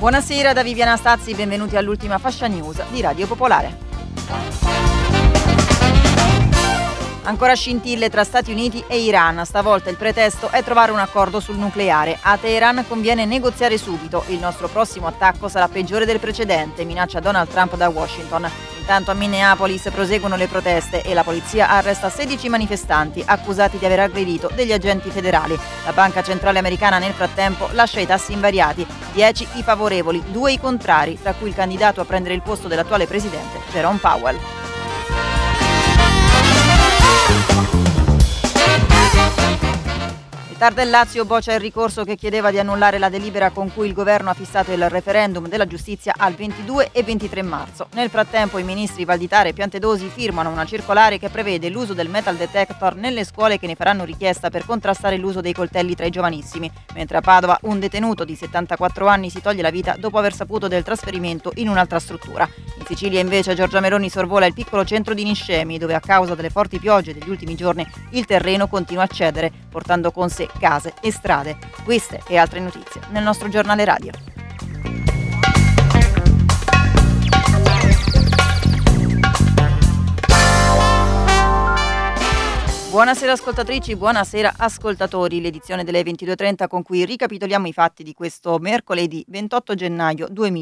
Buonasera da Viviana Stazzi, benvenuti all'ultima fascia news di Radio Popolare. Ancora scintille tra Stati Uniti e Iran, stavolta il pretesto è trovare un accordo sul nucleare. A Teheran conviene negoziare subito, il nostro prossimo attacco sarà peggiore del precedente, minaccia Donald Trump da Washington. Intanto a Minneapolis proseguono le proteste e la polizia arresta 16 manifestanti accusati di aver aggredito degli agenti federali. La Banca Centrale Americana nel frattempo lascia i tassi invariati, 10 i favorevoli, 2 i contrari, tra cui il candidato a prendere il posto dell'attuale presidente, Jerome Powell. Il TAR del Lazio boccia il ricorso che chiedeva di annullare la delibera con cui il governo ha fissato il referendum della giustizia al 22 e 23 marzo. Nel frattempo i ministri Valditara e Piantedosi firmano una circolare che prevede l'uso del metal detector nelle scuole che ne faranno richiesta per contrastare l'uso dei coltelli tra i giovanissimi, mentre a Padova un detenuto di 74 anni si toglie la vita dopo aver saputo del trasferimento in un'altra struttura. In Sicilia invece Giorgia Meloni sorvola il piccolo centro di Niscemi, dove a causa delle forti piogge degli ultimi giorni il terreno continua a cedere, portando con sé case e strade. Queste e altre notizie nel nostro giornale radio. Buonasera ascoltatrici, buonasera ascoltatori. L'edizione delle 22.30 con cui ricapitoliamo i fatti di questo mercoledì 28 gennaio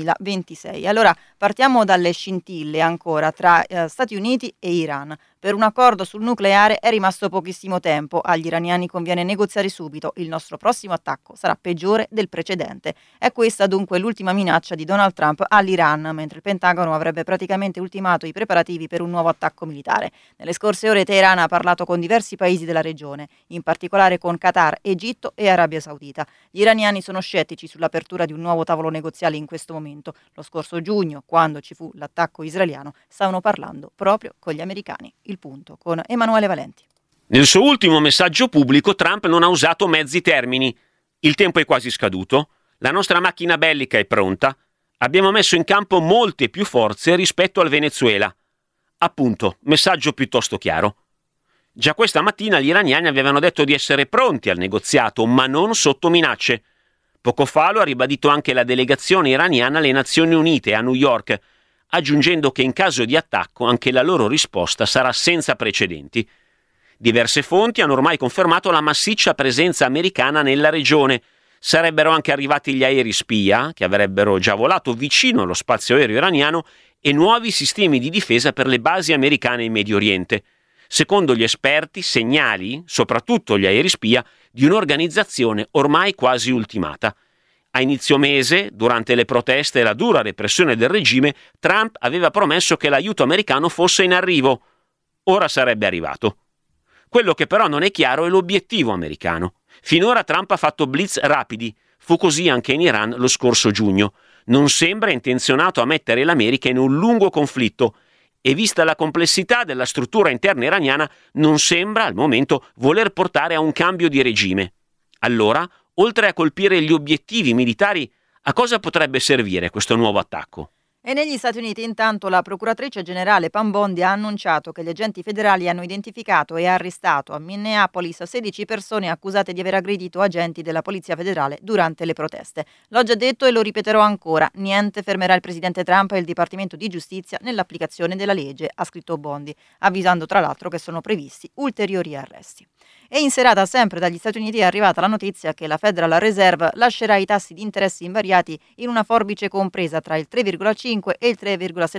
2026. Allora partiamo dalle scintille ancora tra Stati Uniti e Iran. Per un accordo sul nucleare è rimasto pochissimo tempo. Agli iraniani conviene negoziare subito. Il nostro prossimo attacco sarà peggiore del precedente. È questa dunque l'ultima minaccia di Donald Trump all'Iran, mentre il Pentagono avrebbe praticamente ultimato i preparativi per un nuovo attacco militare. Nelle scorse ore Teheran ha parlato con diversi paesi della regione, in particolare con Qatar, Egitto e Arabia Saudita. Gli iraniani sono scettici sull'apertura di un nuovo tavolo negoziale in questo momento. Lo scorso giugno, quando ci fu l'attacco israeliano, stavano parlando proprio con gli americani. Il punto con Emanuele Valenti. Nel suo ultimo messaggio pubblico Trump non ha usato mezzi termini. Il tempo è quasi scaduto, la nostra macchina bellica è pronta, abbiamo messo in campo molte più forze rispetto al Venezuela. Appunto, messaggio piuttosto chiaro. Già questa mattina gli iraniani avevano detto di essere pronti al negoziato, ma non sotto minacce. Poco fa lo ha ribadito anche la delegazione iraniana alle Nazioni Unite a New York, aggiungendo che in caso di attacco anche la loro risposta sarà senza precedenti. Diverse fonti hanno ormai confermato la massiccia presenza americana nella regione. Sarebbero anche arrivati gli aerei spia, che avrebbero già volato vicino allo spazio aereo iraniano, e nuovi sistemi di difesa per le basi americane in Medio Oriente. Secondo gli esperti, segnali, soprattutto gli aerei spia, di un'organizzazione ormai quasi ultimata. A inizio mese, durante le proteste e la dura repressione del regime, Trump aveva promesso che l'aiuto americano fosse in arrivo. Ora sarebbe arrivato. Quello che però non è chiaro è l'obiettivo americano. Finora Trump ha fatto blitz rapidi. Fu così anche in Iran lo scorso giugno. Non sembra intenzionato a mettere l'America in un lungo conflitto e, vista la complessità della struttura interna iraniana, non sembra al momento voler portare a un cambio di regime. Allora, oltre a colpire gli obiettivi militari, a cosa potrebbe servire questo nuovo attacco? E negli Stati Uniti intanto la procuratrice generale Pam Bondi ha annunciato che gli agenti federali hanno identificato e arrestato a Minneapolis 16 persone accusate di aver aggredito agenti della Polizia Federale durante le proteste. L'ho già detto e lo ripeterò ancora, niente fermerà il presidente Trump e il Dipartimento di Giustizia nell'applicazione della legge, ha scritto Bondi, avvisando tra l'altro che sono previsti ulteriori arresti. E in serata sempre dagli Stati Uniti è arrivata la notizia che la Federal Reserve lascerà i tassi di interessi invariati in una forbice compresa tra il 3,5 e il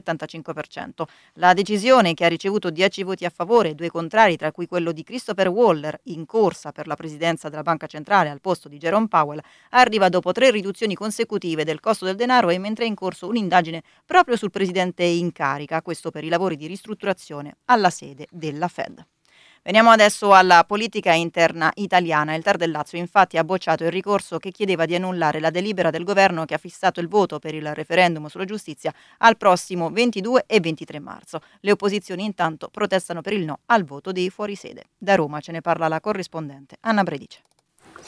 3,75%. La decisione, che ha ricevuto 10 voti a favore e 2 contrari, tra cui quello di Christopher Waller, in corsa per la presidenza della Banca Centrale al posto di Jerome Powell, arriva dopo 3 riduzioni consecutive del costo del denaro e mentre è in corso un'indagine proprio sul presidente in carica, questo per i lavori di ristrutturazione alla sede della Fed. Veniamo adesso alla politica interna italiana. Il TAR del Lazio infatti ha bocciato il ricorso che chiedeva di annullare la delibera del governo che ha fissato il voto per il referendum sulla giustizia al prossimo 22 e 23 marzo. Le opposizioni intanto protestano per il no al voto dei fuorisede. Da Roma ce ne parla la corrispondente Anna Bredice.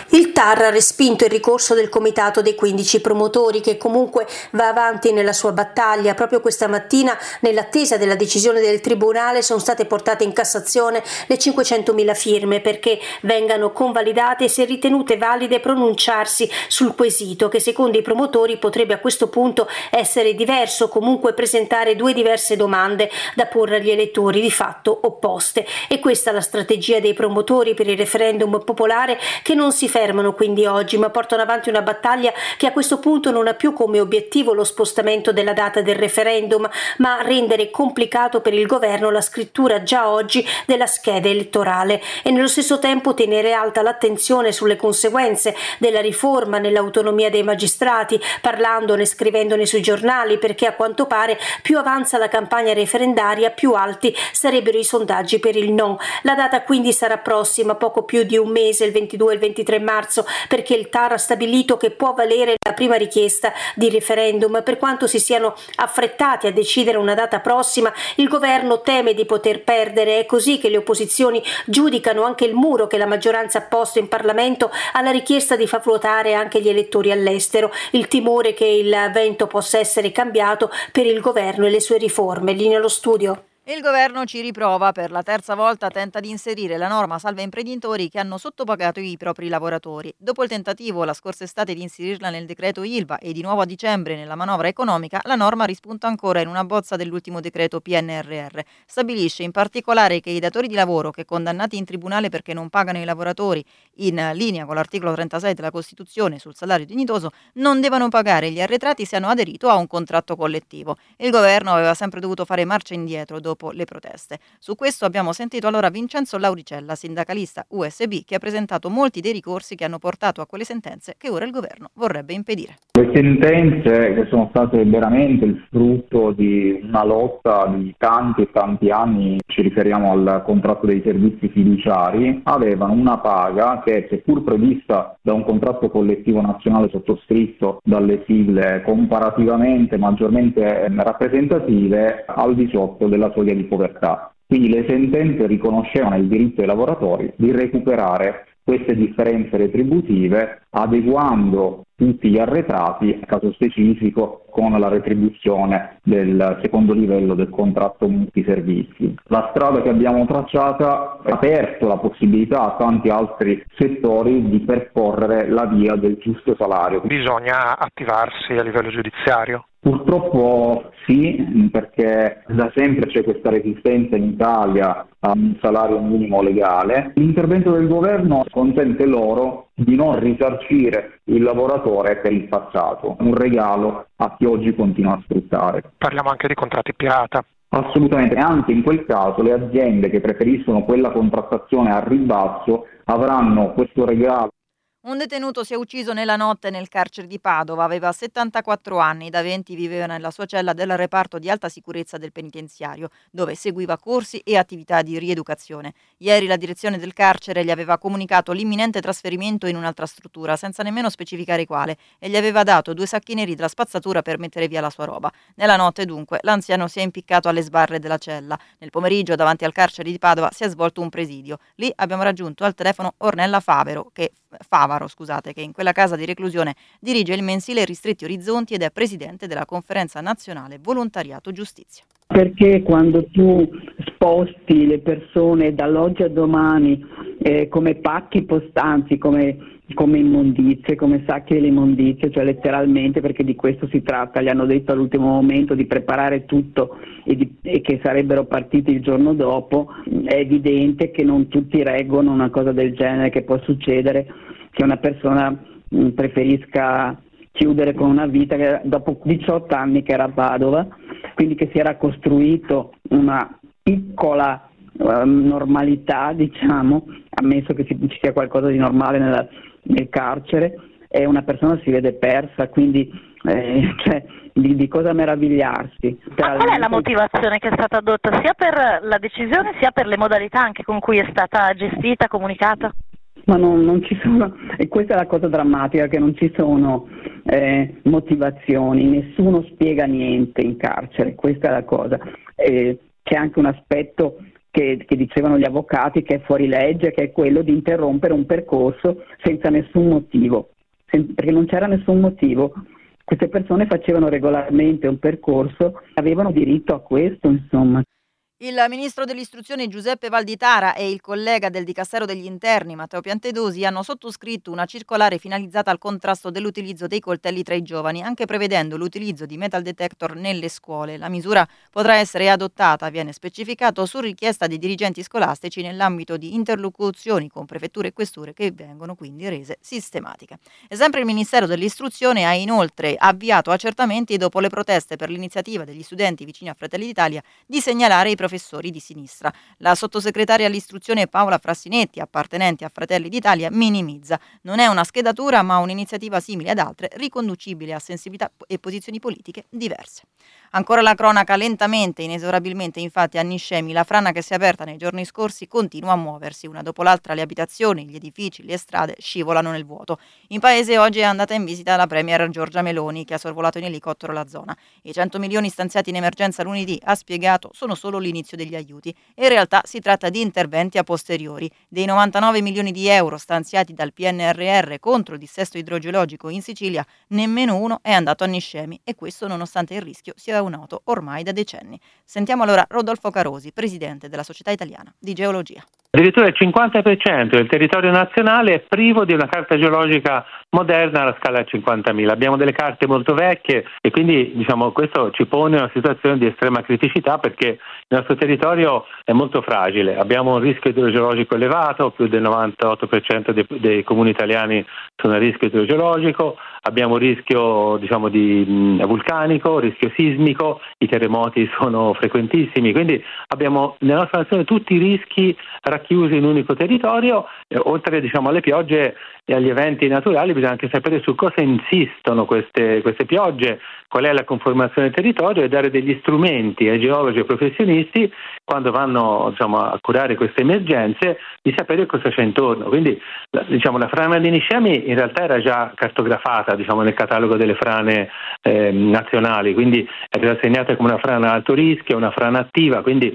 Il TAR ha respinto il ricorso del comitato dei 15 promotori, che comunque va avanti nella sua battaglia. Proprio questa mattina, nell'attesa della decisione del tribunale, sono state portate in Cassazione le 500.000 firme perché vengano convalidate e, se ritenute valide, pronunciarsi sul quesito, che secondo i promotori potrebbe a questo punto essere diverso, comunque presentare due diverse domande da porre agli elettori, di fatto opposte. E questa è la strategia dei promotori per il referendum popolare, che non si fermano quindi oggi, ma portano avanti una battaglia che a questo punto non ha più come obiettivo lo spostamento della data del referendum, ma rendere complicato per il governo la scrittura già oggi della scheda elettorale e nello stesso tempo tenere alta l'attenzione sulle conseguenze della riforma nell'autonomia dei magistrati, parlandone, scrivendone sui giornali, perché a quanto pare più avanza la campagna referendaria, più alti sarebbero i sondaggi per il no. La data quindi sarà prossima, poco più di un mese, il 22 e il 23 marzo, perché il TAR ha stabilito che può valere la prima richiesta di referendum. Per quanto si siano affrettati a decidere una data prossima, il governo teme di poter perdere. È così che le opposizioni giudicano anche il muro che la maggioranza ha posto in Parlamento alla richiesta di far votare anche gli elettori all'estero, il timore che il vento possa essere cambiato per il governo e le sue riforme. Linea allo studio. Il governo ci riprova, per la terza volta tenta di inserire la norma salva imprenditori che hanno sottopagato i propri lavoratori. Dopo il tentativo la scorsa estate di inserirla nel decreto ILVA e di nuovo a dicembre nella manovra economica, la norma rispunta ancora in una bozza dell'ultimo decreto PNRR. Stabilisce in particolare che i datori di lavoro che condannati in tribunale perché non pagano i lavoratori, in linea con l'articolo 36 della Costituzione sul salario dignitoso, non devono pagare gli arretrati se hanno aderito a un contratto collettivo. Il governo aveva sempre dovuto fare marcia indietro dopo le proteste. Su questo abbiamo sentito allora Vincenzo Lauricella, sindacalista USB, che ha presentato molti dei ricorsi che hanno portato a quelle sentenze che ora il governo vorrebbe impedire. Le sentenze, che sono state veramente il frutto di una lotta di tanti e tanti anni, ci riferiamo al contratto dei servizi fiduciari, avevano una paga che, seppur prevista da un contratto collettivo nazionale sottoscritto dalle sigle comparativamente maggiormente rappresentative, al di sotto della soglia di povertà. Quindi le sentenze riconoscevano il diritto dei lavoratori di recuperare queste differenze retributive, adeguando tutti gli arretrati, nel caso specifico, con la retribuzione del secondo livello del contratto multiservizi. La strada che abbiamo tracciata ha aperto la possibilità a tanti altri settori di percorrere la via del giusto salario. Bisogna attivarsi a livello giudiziario? Purtroppo sì, perché da sempre c'è questa resistenza in Italia a un salario minimo legale. L'intervento del governo consente loro di non risarcire il lavoratore per il passato, un regalo a chi oggi continua a sfruttare. Parliamo anche di contratti pirata. Assolutamente, anche in quel caso le aziende che preferiscono quella contrattazione a ribasso avranno questo regalo. Un detenuto si è ucciso nella notte nel carcere di Padova, aveva 74 anni, da 20 viveva nella sua cella del reparto di alta sicurezza del penitenziario, dove seguiva corsi e attività di rieducazione. Ieri la direzione del carcere gli aveva comunicato l'imminente trasferimento in un'altra struttura, senza nemmeno specificare quale, e gli aveva dato 2 sacchi neri della spazzatura per mettere via la sua roba. Nella notte, dunque, l'anziano si è impiccato alle sbarre della cella. Nel pomeriggio, davanti al carcere di Padova, si è svolto un presidio. Lì abbiamo raggiunto al telefono Ornella Favaro, che in quella casa di reclusione dirige il mensile Ristretti Orizzonti ed è presidente della Conferenza Nazionale Volontariato Giustizia. Perché quando tu sposti le persone dall'oggi a domani come pacchi postanti, come immondizie, come sacchi delle immondizie, cioè letteralmente, perché di questo si tratta, gli hanno detto all'ultimo momento di preparare tutto e che sarebbero partiti il giorno dopo, è evidente che non tutti reggono una cosa del genere, che può succedere che una persona preferisca chiudere con una vita che dopo 18 anni che era a Padova, quindi che si era costruito una piccola normalità, diciamo, ammesso che ci sia qualcosa di normale nel carcere, e una persona si vede persa, quindi di cosa meravigliarsi. Ma qual è la motivazione che è stata adotta sia per la decisione sia per le modalità anche con cui è stata gestita, comunicata? Ma non ci sono, e questa è la cosa drammatica, che non ci sono motivazioni, nessuno spiega niente in carcere, questa è la cosa. C'è anche un aspetto che dicevano gli avvocati che è fuori legge, che è quello di interrompere un percorso senza nessun motivo, perché non c'era nessun motivo. Queste persone facevano regolarmente un percorso, avevano diritto a questo, insomma. Il ministro dell'istruzione Giuseppe Valditara e il collega del Dicastero degli Interni Matteo Piantedosi hanno sottoscritto una circolare finalizzata al contrasto dell'utilizzo dei coltelli tra i giovani, anche prevedendo l'utilizzo di metal detector nelle scuole. La misura potrà essere adottata, viene specificato, su richiesta dei dirigenti scolastici nell'ambito di interlocuzioni con prefetture e questure che vengono quindi rese sistematiche. E sempre il Ministero dell'istruzione ha inoltre avviato accertamenti dopo le proteste per l'iniziativa degli studenti vicini a Fratelli d'Italia di segnalare i professori di sinistra. La sottosegretaria all'istruzione Paola Frassinetti, appartenente a Fratelli d'Italia, minimizza. Non è una schedatura, ma un'iniziativa simile ad altre, riconducibile a sensibilità e posizioni politiche diverse. Ancora la cronaca, lentamente, inesorabilmente, infatti a Niscemi la frana che si è aperta nei giorni scorsi continua a muoversi. Una dopo l'altra le abitazioni, gli edifici, le strade scivolano nel vuoto. In paese oggi è andata in visita la premier Giorgia Meloni, che ha sorvolato in elicottero la zona. I 100 milioni stanziati in emergenza lunedì, ha spiegato, sono solo l'inizio degli aiuti. In realtà si tratta di interventi a posteriori. Dei 99 milioni di euro stanziati dal PNRR contro il dissesto idrogeologico in Sicilia, nemmeno uno è andato a Niscemi, e questo nonostante il rischio sia noto ormai da decenni. Sentiamo allora Rodolfo Carosi, presidente della Società Italiana di Geologia. Addirittura il 50% del territorio nazionale è privo di una carta geologica moderna alla scala 50.000. Abbiamo delle carte molto vecchie e quindi questo ci pone in una situazione di estrema criticità, perché il nostro territorio è molto fragile. Abbiamo un rischio idrogeologico elevato, più del 98% dei comuni italiani sono a rischio idrogeologico, abbiamo rischio vulcanico, rischio sismico, i terremoti sono frequentissimi, quindi abbiamo nella nostra nazione tutti i rischi racchiusi in un unico territorio. Oltre alle piogge e agli eventi naturali, bisogna anche sapere su cosa insistono queste piogge, qual è la conformazione del territorio, e dare degli strumenti ai geologi e ai professionisti, quando vanno a curare queste emergenze, di sapere cosa c'è intorno. Quindi la frana di Niscemi in realtà era già cartografata nel catalogo delle frane nazionali, quindi è stata segnata come una frana a alto rischio, una frana attiva, quindi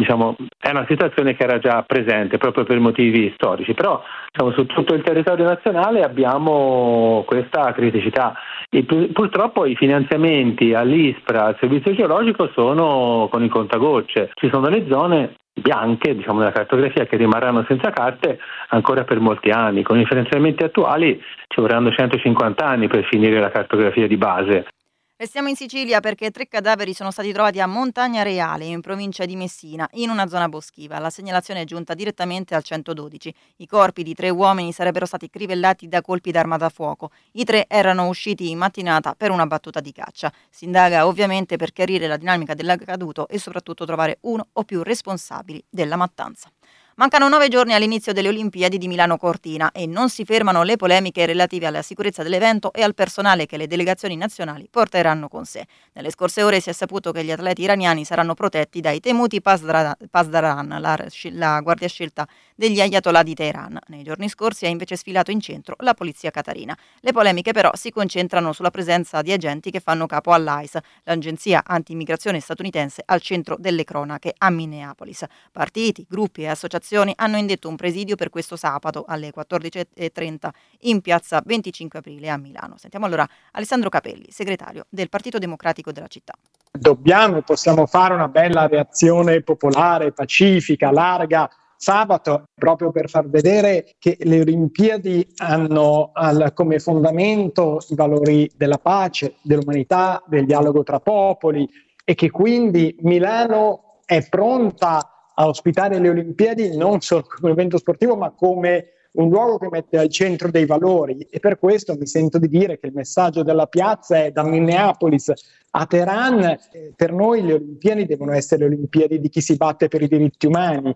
è una situazione che era già presente proprio per motivi storici, però su tutto il territorio nazionale abbiamo questa criticità. E purtroppo i finanziamenti all'ISPRA, al servizio geologico, sono con il contagocce. Ci sono le zone bianche della cartografia che rimarranno senza carte ancora per molti anni. Con i finanziamenti attuali ci vorranno 150 anni per finire la cartografia di base. Restiamo in Sicilia perché 3 cadaveri sono stati trovati a Montagna Reale, in provincia di Messina, in una zona boschiva. La segnalazione è giunta direttamente al 112. I corpi di 3 uomini sarebbero stati crivellati da colpi d'arma da fuoco. I 3 erano usciti in mattinata per una battuta di caccia. Si indaga ovviamente per chiarire la dinamica dell'accaduto e soprattutto trovare uno o più responsabili della mattanza. Mancano 9 giorni all'inizio delle Olimpiadi di Milano Cortina e non si fermano le polemiche relative alla sicurezza dell'evento e al personale che le delegazioni nazionali porteranno con sé. Nelle scorse ore si è saputo che gli atleti iraniani saranno protetti dai temuti Pasdaran, la guardia scelta degli Ayatollah di Teheran. Nei giorni scorsi ha invece sfilato in centro la polizia qatarina. Le polemiche però si concentrano sulla presenza di agenti che fanno capo all'ICE, l'agenzia anti-immigrazione statunitense, al centro delle cronache a Minneapolis. Partiti, gruppi e associazioni hanno indetto un presidio per questo sabato alle 14:30 in piazza 25 aprile a Milano. Sentiamo allora Alessandro Capelli, segretario del Partito Democratico della città. Dobbiamo e possiamo fare una bella reazione popolare, pacifica, larga, sabato, proprio per far vedere che le Olimpiadi hanno come fondamento i valori della pace, dell'umanità, del dialogo tra popoli, e che quindi Milano è pronta a ospitare le Olimpiadi non solo come evento sportivo, ma come un luogo che mette al centro dei valori. E per questo mi sento di dire che il messaggio della piazza è: da Minneapolis a Teheran, per noi le Olimpiadi devono essere le Olimpiadi di chi si batte per i diritti umani.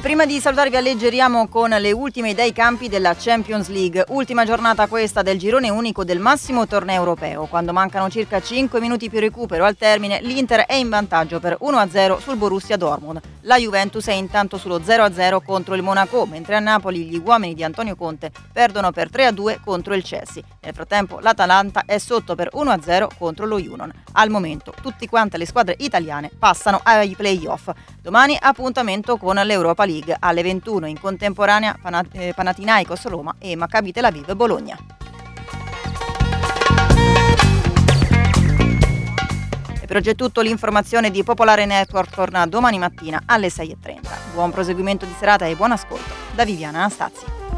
prima di salutarvi alleggeriamo con le ultime dei campi della Champions League. Ultima giornata questa del girone unico del massimo torneo europeo. Quando mancano circa 5 minuti più recupero al termine, l'Inter è in vantaggio per 1-0 sul Borussia Dortmund. La Juventus è intanto sullo 0-0 contro il Monaco, mentre a Napoli gli uomini di Antonio Conte perdono per 3-2 contro il Chelsea. Nel frattempo l'Atalanta è sotto per 1-0 contro lo Union. Al momento tutte quante le squadre italiane passano ai play-off. Domani appuntamento con l'Europa League alle 21, in contemporanea Panathinaikos Roma e Maccabi Tel Aviv Bologna. E per oggi è tutto. L'informazione di Popolare Network torna domani mattina alle 6:30. Buon proseguimento di serata e buon ascolto da Viviana Anastazzi.